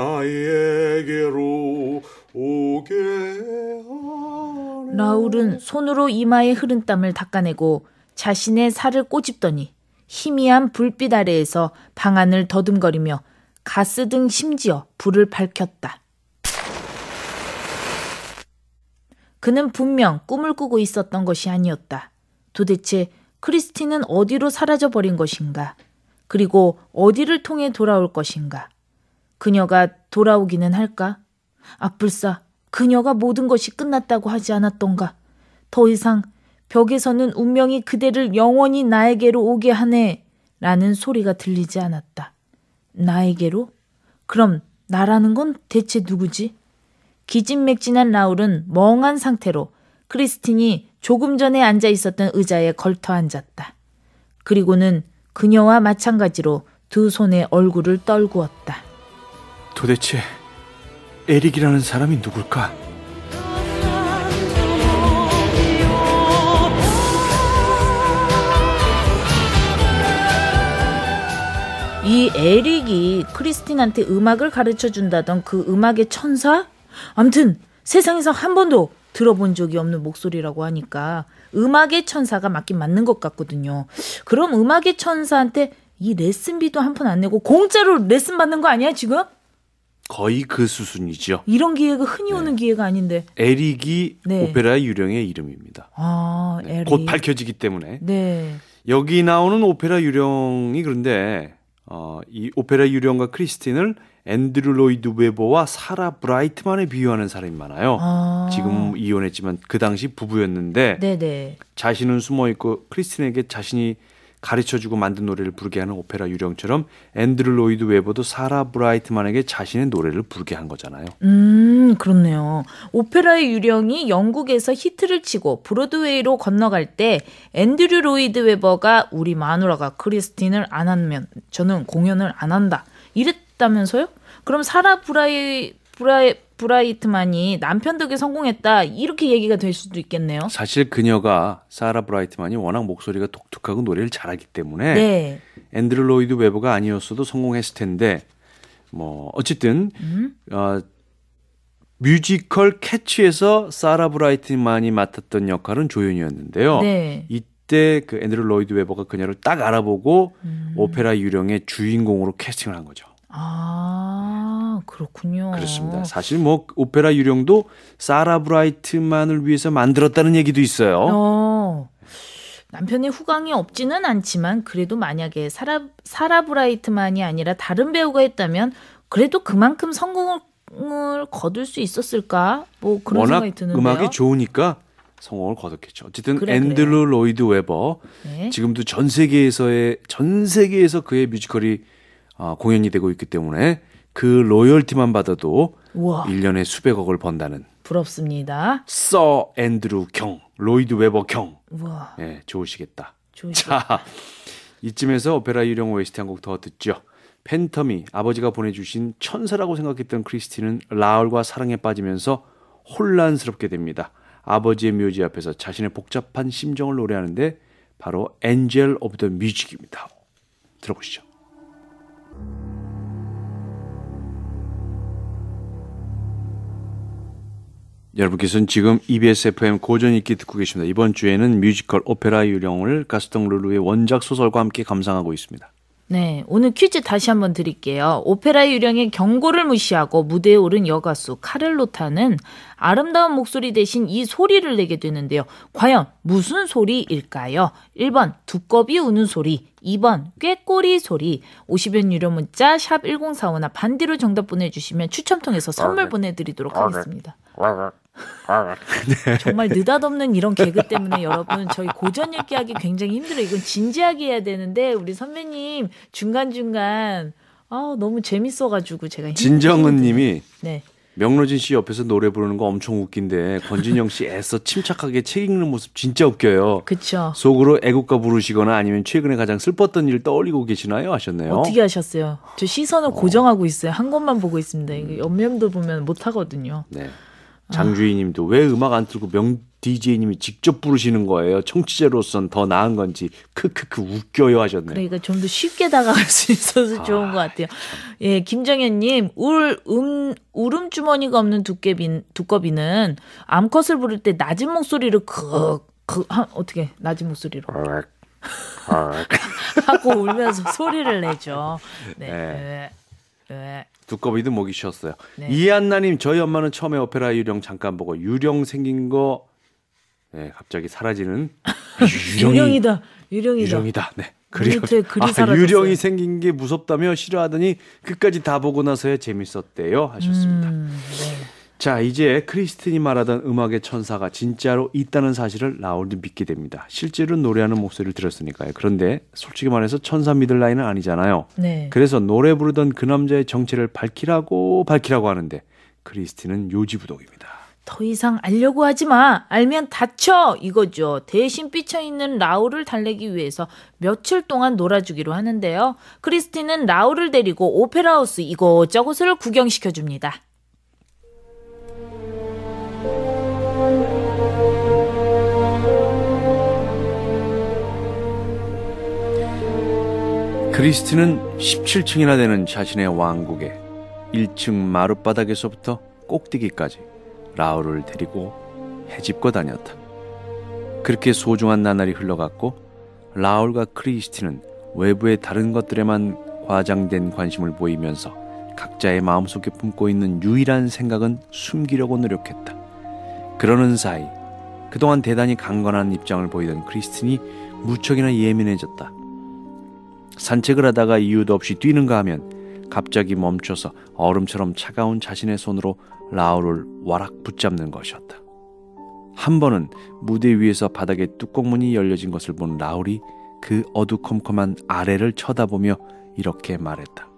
나에게로 오게 하네. 라울은 손으로 이마에 흐른 땀을 닦아내고 자신의 살을 꼬집더니 희미한 불빛 아래에서 방안을 더듬거리며 가스등 심지어 불을 밝혔다. 그는 분명 꿈을 꾸고 있었던 것이 아니었다. 도대체 크리스틴은 어디로 사라져버린 것인가? 그리고 어디를 통해 돌아올 것인가? 그녀가 돌아오기는 할까? 아뿔싸, 그녀가 모든 것이 끝났다고 하지 않았던가? 더 이상 벽에서는 운명이 그대를 영원히 나에게로 오게 하네 라는 소리가 들리지 않았다. 나에게로? 그럼 나라는 건 대체 누구지? 기진맥진한 라울은 멍한 상태로 크리스틴이 조금 전에 앉아 있었던 의자에 걸터 앉았다. 그리고는 그녀와 마찬가지로 두 손에 얼굴을 떨구었다. 도대체 에릭이라는 사람이 누굴까? 이 에릭이 크리스틴한테 음악을 가르쳐준다던 그 음악의 천사? 아무튼 세상에서 한 번도 들어본 적이 없는 목소리라고 하니까 음악의 천사가 맞긴 맞는 것 같거든요. 그럼 음악의 천사한테 이 레슨비도 한 푼 안 내고 공짜로 레슨 받는 거 아니야 지금? 거의 그 수준이죠. 이런 기회가 흔히 오는 네. 기회가 아닌데. 에릭이 네. 오페라 유령의 이름입니다. 아, 네. 에릭. 곧 밝혀지기 때문에. 네. 여기 나오는 오페라 유령이 그런데 어, 이 오페라 유령과 크리스틴을 앤드류 로이드 웨버와 사라 브라이트만에 비유하는 사람이 많아요. 아. 지금 이혼했지만 그 당시 부부였는데 네네. 자신은 숨어있고 크리스틴에게 자신이 가르쳐주고 만든 노래를 부르게 하는 오페라 유령처럼 앤드류 로이드 웨버도 사라 브라이트만에게 자신의 노래를 부르게 한 거잖아요. 음, 그렇네요. 오페라의 유령이 영국에서 히트를 치고 브로드웨이로 건너갈 때 앤드류 로이드 웨버가 우리 마누라가 크리스틴을 안 하면 저는 공연을 안 한다. 이랬다면서요? 그럼 사라 브라이, 브라이, 브라이트만이 남편 덕에 성공했다. 이렇게 얘기가 될 수도 있겠네요. 사실 그녀가 사라 브라이트만이 워낙 목소리가 독특하고 노래를 잘하기 때문에 네. 앤드류 로이드 웨버가 아니었어도 성공했을 텐데 뭐 어쨌든 음? 어, 뮤지컬 캐치에서 사라 브라이트만이 맡았던 역할은 조연이었는데요. 네. 이때 그 앤드류 로이드 웨버가 그녀를 딱 알아보고 음. 오페라 유령의 주인공으로 캐스팅을 한 거죠. 아, 그렇군요. 그렇습니다. 사실 뭐 오페라 유령도 사라 브라이트만을 위해서 만들었다는 얘기도 있어요. 어, 남편의 후광이 없지는 않지만 그래도 만약에 사라, 사라 브라이트만이 아니라 다른 배우가 했다면 그래도 그만큼 성공을 거둘 수 있었을까? 뭐 그런 워낙 생각이 드는데요. 음악이 좋으니까 성공을 거뒀겠죠. 어쨌든 그래, 앤드류 그래요. 로이드 웨버 네. 지금도 전 세계에서의 전 세계에서 그의 뮤지컬이 어, 공연이 되고 있기 때문에 그 로열티만 받아도 우와. 일 년에 수백억을 번다는 부럽습니다. 서 앤드류 경, 로이드 웨버 경. 우와. 예, 좋으시겠다. 좋으시겠다. 자, 이쯤에서 오페라 유령 오에스티 한 곡 더 듣죠. 팬텀이 아버지가 보내주신 천사라고 생각했던 크리스틴은 라울과 사랑에 빠지면서 혼란스럽게 됩니다. 아버지의 묘지 앞에서 자신의 복잡한 심정을 노래하는데 바로 엔젤 오브 더 뮤직입니다. 들어보시죠. 여러분께서는 지금 이비에스 에프엠 고전 읽기 듣고 계십니다. 이번 주에는 뮤지컬 오페라 유령을 가스통 르루의 원작 소설과 함께 감상하고 있습니다. 네, 오늘 퀴즈 다시 한번 드릴게요. 오페라 유령의 경고를 무시하고 무대에 오른 여가수 카를로타는 아름다운 목소리 대신 이 소리를 내게 되는데요. 과연 무슨 소리일까요? 일 번 두꺼비 우는 소리, 이 번 꾀꼬리 소리. 오십 원 유료 문자 샵 일공사오나 반디로 정답 보내주시면 추첨 통해서 선물 보내드리도록 하겠습니다. 정말 느닷없는 이런 개그 때문에 여러분 저희 고전 읽기 하기 굉장히 힘들어요. 이건 진지하게 해야 되는데 우리 선배님 중간중간 아, 너무 재밌어가지고 제가 진정은 님이 네. 명로진 씨 옆에서 노래 부르는 거 엄청 웃긴데 권진영 씨 애써 침착하게 책 읽는 모습 진짜 웃겨요. 그쵸. 속으로 애국가 부르시거나 아니면 최근에 가장 슬펐던 일 떠올리고 계시나요? 하셨네요. 어떻게 하셨어요? 저 시선을 어. 고정하고 있어요. 한 곳만 보고 있습니다. 이게 옆면도 보면 못하거든요. 네. 장주희 님도 왜 음악 안 틀고 명 디제이님이 직접 부르시는 거예요? 청취자로선 더 나은 건지 크크크 웃겨요 하셨네요. 그러니까 좀 더 쉽게 다가갈 수 있어서 좋은 아, 것 같아요. 참. 예, 김정현님 울, 음, 울음 주머니가 없는 두꺼비, 두꺼비는 암컷을 부를 때 낮은 목소리로 그, 그, 하, 어떻게 낮은 목소리로 하고 울면서 소리를 내죠. 네. 네. 네. 두꺼비도 목이 쉬었어요. 네. 이한나님 저희 엄마는 처음에 오페라 유령 잠깐 보고 유령 생긴 거 네, 갑자기 사라지는 유령이, 유령이다. 유령이다. 유령이다. 네. 그리고 아, 유령이 생긴 게 무섭다며 싫어하더니 끝까지 다 보고 나서야 재밌었대요 하셨습니다. 음, 네. 자, 이제 크리스틴이 말하던 음악의 천사가 진짜로 있다는 사실을 라울도 믿게 됩니다. 실제로 노래하는 목소리를 들었으니까요. 그런데 솔직히 말해서 천사 믿을 나이는 아니잖아요. 네. 그래서 노래 부르던 그 남자의 정체를 밝히라고 밝히라고 하는데 크리스틴은 요지부동입니다. 더 이상 알려고 하지 마. 알면 다쳐. 이거죠. 대신 삐쳐있는 라울을 달래기 위해서 며칠 동안 놀아주기로 하는데요. 크리스틴은 라울을 데리고 오페라하우스 이곳저곳을 구경시켜줍니다. 크리스틴은 십칠 층이나 되는 자신의 왕국에 일 층 마룻바닥에서부터 꼭대기까지 라울을 데리고 헤집고 다녔다. 그렇게 소중한 나날이 흘러갔고 라울과 크리스틴은 외부의 다른 것들에만 과장된 관심을 보이면서 각자의 마음속에 품고 있는 유일한 생각은 숨기려고 노력했다. 그러는 사이 그동안 대단히 강건한 입장을 보이던 크리스틴이 무척이나 예민해졌다. 산책을 하다가 이유도 없이 뛰는가 하면 갑자기 멈춰서 얼음처럼 차가운 자신의 손으로 라울을 와락 붙잡는 것이었다. 한 번은 무대 위에서 바닥에 뚜껑문이 열려진 것을 본 라울이 그 어두컴컴한 아래를 쳐다보며 이렇게 말했다.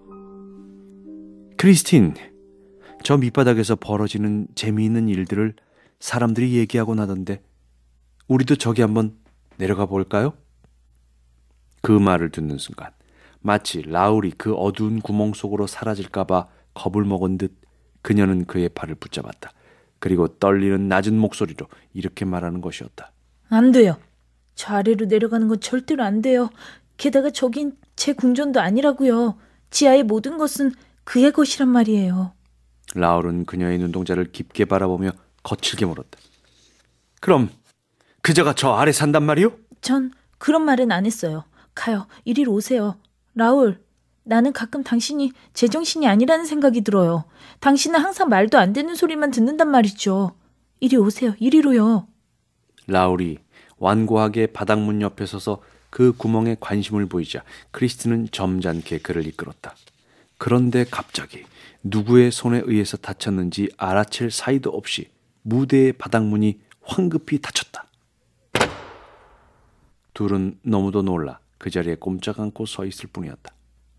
크리스틴, 저 밑바닥에서 벌어지는 재미있는 일들을 사람들이 얘기하곤 하던데 우리도 저기 한번 내려가 볼까요? 그 말을 듣는 순간 마치 라울이 그 어두운 구멍 속으로 사라질까봐 겁을 먹은 듯 그녀는 그의 팔을 붙잡았다. 그리고 떨리는 낮은 목소리로 이렇게 말하는 것이었다. 안 돼요. 저 아래로 내려가는 건 절대로 안 돼요. 게다가 저긴 제 궁전도 아니라고요. 지하의 모든 것은 그의 것이란 말이에요. 라울은 그녀의 눈동자를 깊게 바라보며 거칠게 물었다. 그럼 그자가 저 아래 산단 말이요? 전 그런 말은 안 했어요. 가요. 이리로 오세요. 라울, 나는 가끔 당신이 제정신이 아니라는 생각이 들어요. 당신은 항상 말도 안 되는 소리만 듣는단 말이죠. 이리 오세요. 이리로요. 라울이 완고하게 바닥문 옆에 서서 그 구멍에 관심을 보이자 크리스틴은 점잖게 그를 이끌었다. 그런데 갑자기 누구의 손에 의해서 닫혔는지 알아챌 사이도 없이 무대의 바닥문이 황급히 닫혔다. 둘은 너무도 놀라 그 자리에 꼼짝 않고 서 있을 뿐이었다.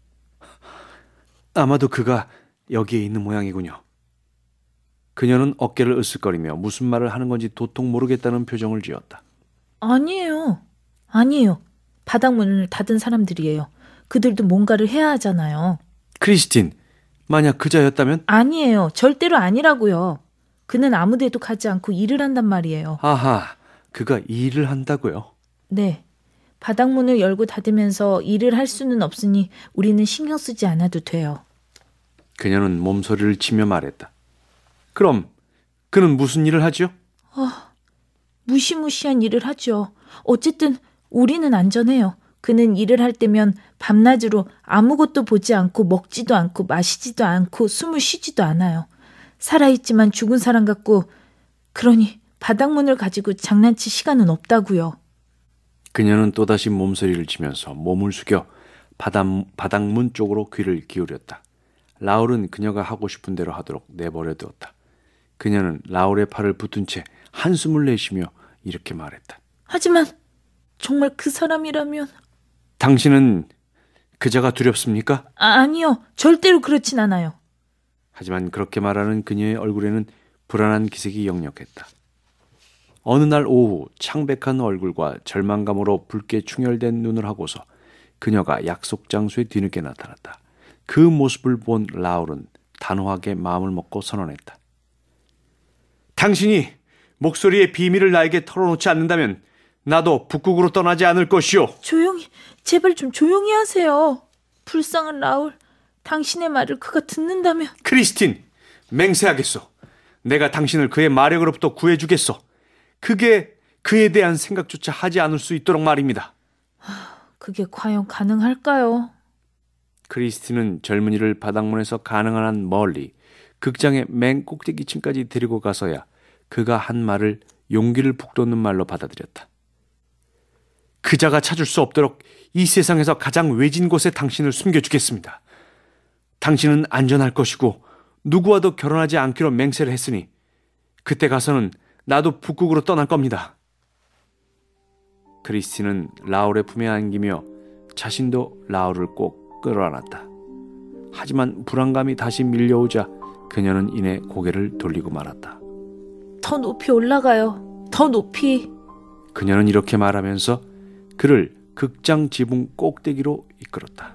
아마도 그가 여기에 있는 모양이군요. 그녀는 어깨를 으쓱거리며 무슨 말을 하는 건지 도통 모르겠다는 표정을 지었다. 아니에요. 아니에요. 바닥문을 닫은 사람들이에요. 그들도 뭔가를 해야 하잖아요. 크리스틴, 만약 그자였다면? 아니에요. 절대로 아니라고요. 그는 아무 데도 가지 않고 일을 한단 말이에요. 아하, 그가 일을 한다고요? 네. 바닥문을 열고 닫으면서 일을 할 수는 없으니 우리는 신경 쓰지 않아도 돼요. 그녀는 몸소리를 치며 말했다. 그럼 그는 무슨 일을 하죠? 어, 무시무시한 일을 하죠. 어쨌든 우리는 안전해요. 그는 일을 할 때면 밤낮으로 아무것도 보지 않고 먹지도 않고 마시지도 않고 숨을 쉬지도 않아요. 살아있지만 죽은 사람 같고, 그러니 바닥문을 가지고 장난칠 시간은 없다고요. 그녀는 또다시 몸소리를 치면서 몸을 숙여 바닥, 바닥문 쪽으로 귀를 기울였다. 라울은 그녀가 하고 싶은 대로 하도록 내버려 두었다. 그녀는 라울의 팔을 붙은 채 한숨을 내쉬며 이렇게 말했다. 하지만 정말 그 사람이라면... 당신은 그자가 두렵습니까? 아, 아니요. 절대로 그렇진 않아요. 하지만 그렇게 말하는 그녀의 얼굴에는 불안한 기색이 역력했다. 어느 날 오후 창백한 얼굴과 절망감으로 붉게 충혈된 눈을 하고서 그녀가 약속 장소에 뒤늦게 나타났다. 그 모습을 본 라울은 단호하게 마음을 먹고 선언했다. 당신이 목소리의 비밀을 나에게 털어놓지 않는다면 나도 북극으로 떠나지 않을 것이오. 조용히, 제발 좀 조용히 하세요. 불쌍한 라울, 당신의 말을 그가 듣는다면... 크리스틴, 맹세하겠소. 내가 당신을 그의 마력으로부터 구해주겠소. 그게 그에 대한 생각조차 하지 않을 수 있도록 말입니다. 그게 과연 가능할까요? 크리스틴은 젊은이를 바닥문에서 가능한 한 멀리 극장의 맨 꼭대기층까지 데리고 가서야 그가 한 말을 용기를 북돋는 말로 받아들였다. 그자가 찾을 수 없도록 이 세상에서 가장 외진 곳에 당신을 숨겨주겠습니다. 당신은 안전할 것이고 누구와도 결혼하지 않기로 맹세를 했으니 그때 가서는 나도 북극으로 떠날 겁니다. 크리스틴은 라울의 품에 안기며 자신도 라울을 꼭 끌어안았다. 하지만 불안감이 다시 밀려오자 그녀는 이내 고개를 돌리고 말았다. 더 높이 올라가요. 더 높이. 그녀는 이렇게 말하면서 그를 극장 지붕 꼭대기로 이끌었다.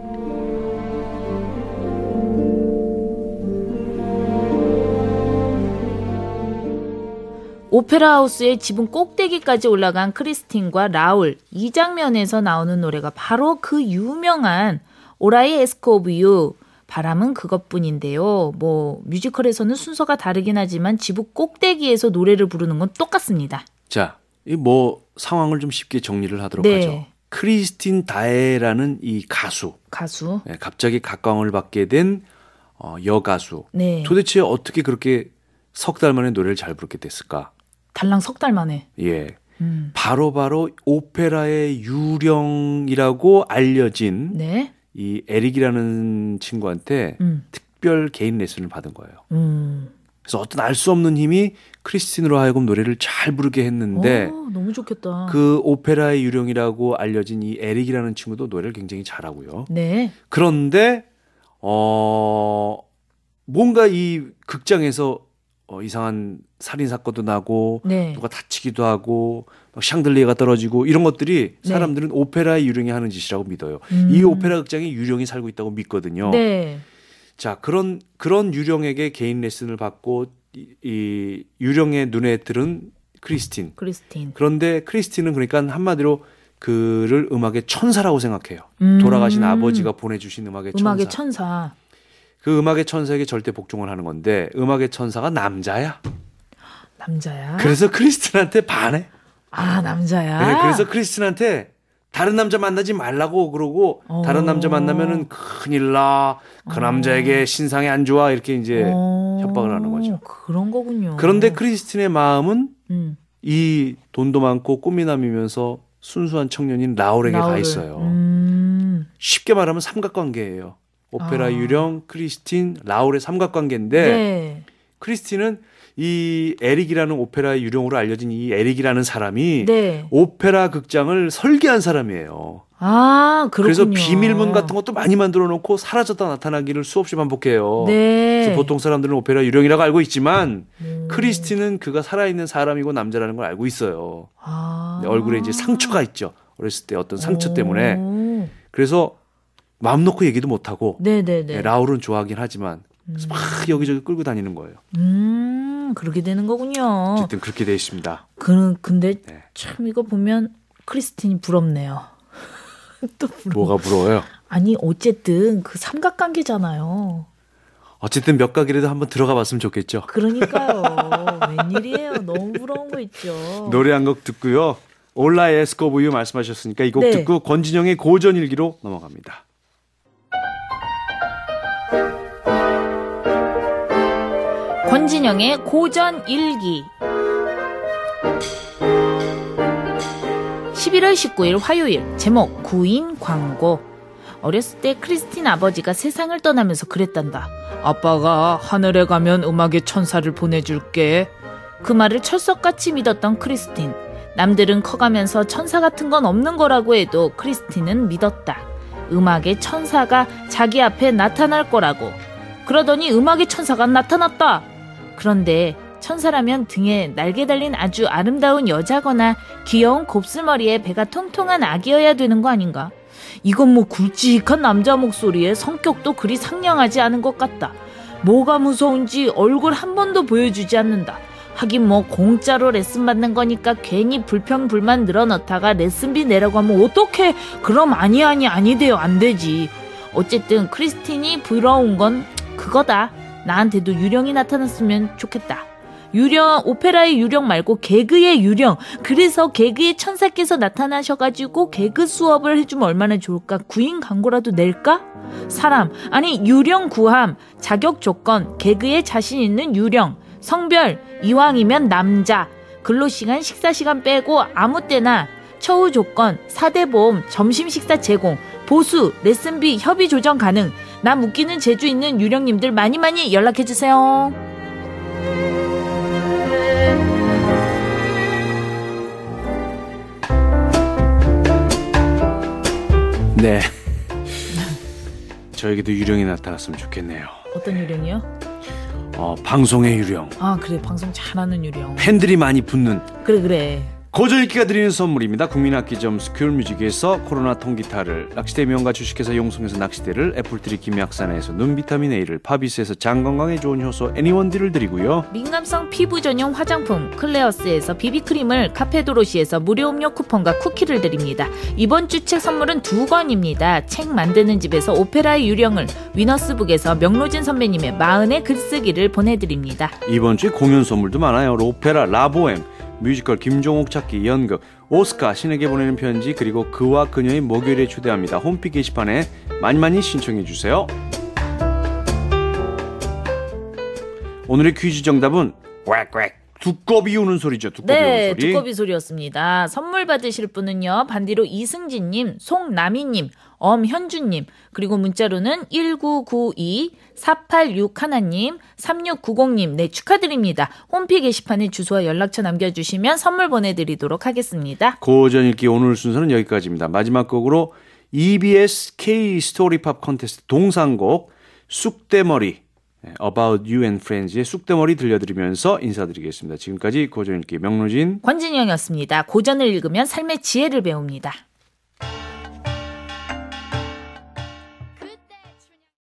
오페라 하우스의 지붕 꼭대기까지 올라간 크리스틴과 라울, 이 장면에서 나오는 노래가 바로 그 유명한 All I Ask of You, 바람은 그것뿐인데요. 뭐 뮤지컬에서는 순서가 다르긴 하지만 지붕 꼭대기에서 노래를 부르는 건 똑같습니다. 자, 이 뭐 상황을 좀 쉽게 정리를 하도록 네. 하죠. 크리스틴 다에라는 이 가수, 가수. 네, 갑자기 각광을 받게 된 어, 여가수. 네. 도대체 어떻게 그렇게 석 달 만에 노래를 잘 부르게 됐을까? 달랑 석 달 만에. 예. 음. 바로바로 오페라의 유령이라고 알려진 네. 이 에릭이라는 친구한테 음. 특별 개인 레슨을 받은 거예요. 음. 그래서 어떤 알 수 없는 힘이 크리스틴으로 하여금 노래를 잘 부르게 했는데 오, 너무 좋겠다. 그 오페라의 유령이라고 알려진 이 에릭이라는 친구도 노래를 굉장히 잘하고요. 네. 그런데 어 뭔가 이 극장에서 어, 이상한 살인 사건도 나고 네. 누가 다치기도 하고 막 샹들리에가 떨어지고 이런 것들이 네. 사람들은 오페라의 유령이 하는 짓이라고 믿어요. 음. 이 오페라 극장에 유령이 살고 있다고 믿거든요. 네. 자, 그런 그런 유령에게 개인 레슨을 받고 이, 이 유령의 눈에 들은 크리스틴. 크리스틴. 그런데 크리스틴은 그러니까 한마디로 그를 음악의 천사라고 생각해요. 음. 돌아가신 아버지가 보내주신 음악의 천사. 음악의 천사. 그 음악의 천사에게 절대 복종을 하는 건데 음악의 천사가 남자야. 남자야? 그래서 크리스틴한테 반해. 아, 남자야? 네, 그래서 크리스틴한테 다른 남자 만나지 말라고 그러고 어. 다른 남자 만나면은 큰일 나. 그 어. 남자에게 신상이 안 좋아. 이렇게 이제 어. 협박을 하는 거죠. 그런 거군요. 그런데 크리스틴의 마음은 음. 이 돈도 많고 꽃미남이면서 순수한 청년인 라울에게 가 라울을. 있어요. 음. 쉽게 말하면 삼각관계예요. 오페라 아. 유령, 크리스틴, 라울의 삼각관계인데 네. 크리스틴은 이 에릭이라는 오페라의 유령으로 알려진 이 에릭이라는 사람이 네. 오페라 극장을 설계한 사람이에요. 아, 그렇군요. 그래서 비밀문 같은 것도 많이 만들어 놓고 사라졌다 나타나기를 수없이 반복해요. 네. 그래서 보통 사람들은 오페라 유령이라고 알고 있지만 음. 크리스틴은 그가 살아있는 사람이고 남자라는 걸 알고 있어요. 아. 얼굴에 이제 상처가 있죠. 어렸을 때 어떤 상처 오. 때문에. 그래서 마음 놓고 얘기도 못하고 네네네. 라울은 좋아하긴 하지만 그래서 막 여기저기 끌고 다니는 거예요. 음, 그렇게 되는 거군요. 어쨌든 그렇게 돼 있습니다. 그, 근데 네. 참 이거 보면 크리스틴이 부럽네요. 또 부러워. 뭐가 부러워요? 아니, 어쨌든 그 삼각관계잖아요. 어쨌든 몇 가게라도 한번 들어가 봤으면 좋겠죠. 그러니까요. 웬일이에요. 너무 부러운 거 있죠. 노래 한 곡 듣고요. 올라 에스코 부유 말씀하셨으니까 이 곡 네. 듣고 권진영의 고전일기로 넘어갑니다. 권진영의 고전일기. 십일월 십구일 화요일. 제목 구인 광고. 어렸을 때 크리스틴 아버지가 세상을 떠나면서 그랬단다. 아빠가 하늘에 가면 음악의 천사를 보내줄게. 그 말을 철석같이 믿었던 크리스틴. 남들은 커가면서 천사 같은 건 없는 거라고 해도 크리스틴은 믿었다. 음악의 천사가 자기 앞에 나타날 거라고. 그러더니 음악의 천사가 나타났다. 그런데 천사라면 등에 날개 달린 아주 아름다운 여자거나 귀여운 곱슬머리에 배가 통통한 아기여야 되는 거 아닌가? 이건 뭐 굵직한 남자 목소리에 성격도 그리 상냥하지 않은 것 같다. 뭐가 무서운지 얼굴 한 번도 보여주지 않는다. 하긴 뭐 공짜로 레슨 받는 거니까 괜히 불평불만 늘어놓다가 레슨비 내라고 하면 어떡해. 그럼 아니 아니 아니 돼요. 안 되지. 어쨌든 크리스틴이 부러운 건 그거다. 나한테도 유령이 나타났으면 좋겠다. 유령, 오페라의 유령 말고 개그의 유령. 그래서 개그의 천사께서 나타나셔가지고 개그 수업을 해주면 얼마나 좋을까. 구인 광고라도 낼까? 사람, 아니 유령 구함. 자격 조건, 개그에 자신 있는 유령. 성별, 이왕이면 남자. 근로시간, 식사시간 빼고 아무 때나. 처우 조건, 사대보험, 점심식사 제공. 보수, 레슨비, 협의 조정 가능. 남 웃기는 재주 있는 유령님들 많이 많이 연락해주세요. 네. 저에게도 유령이 나타났으면 좋겠네요. 어떤 유령이요? 어, 방송의 유령. 아, 그래. 방송 잘하는 유령. 팬들이 많이 붙는 그래 그래. 고전일기가 드리는 선물입니다. 국민악기점 스쿨뮤직에서 코로나 통기타를, 낚시대 명가 주식회사 용성에서 낚시대를, 애플트리 김약산에서 눈비타민 A를, 파비스에서 장건강에 좋은 효소 애니원디를 드리고요. 민감성 피부 전용 화장품 클레어스에서 비비크림을, 카페도로시에서 무료 음료 쿠폰과 쿠키를 드립니다. 이번 주 책 선물은 두 권입니다. 책 만드는 집에서 오페라의 유령을, 위너스북에서 명로진 선배님의 마흔의 글쓰기를 보내드립니다. 이번 주에 공연 선물도 많아요. 오페라 라보엠, 뮤지컬 김종옥 찾기, 연극, 오스카, 신에게 보내는 편지, 그리고 그와 그녀의 목요일에 초대합니다. 홈피 게시판에 많이 많이 신청해 주세요. 오늘의 퀴즈 정답은 꽥꽥 두꺼비 우는 소리죠. 두꺼비 네, 우는 소리. 두꺼비 소리였습니다. 선물 받으실 분은요. 반디로 이승진님, 송남희님, 엄현주님, 그리고 문자로는 일구구이 사팔육일님, 삼육구공님, 네, 축하드립니다. 홈피 게시판에 주소와 연락처 남겨주시면 선물 보내드리도록 하겠습니다. 고전 읽기 오늘 순서는 여기까지입니다. 마지막 곡으로 이비에스 K 스토리팝 콘테스트 동상곡 쑥대머리 About You and Friends의 쑥대머리 들려드리면서 인사드리겠습니다. 지금까지 고전 읽기 명로진 권진영이었습니다. 고전을 읽으면 삶의 지혜를 배웁니다.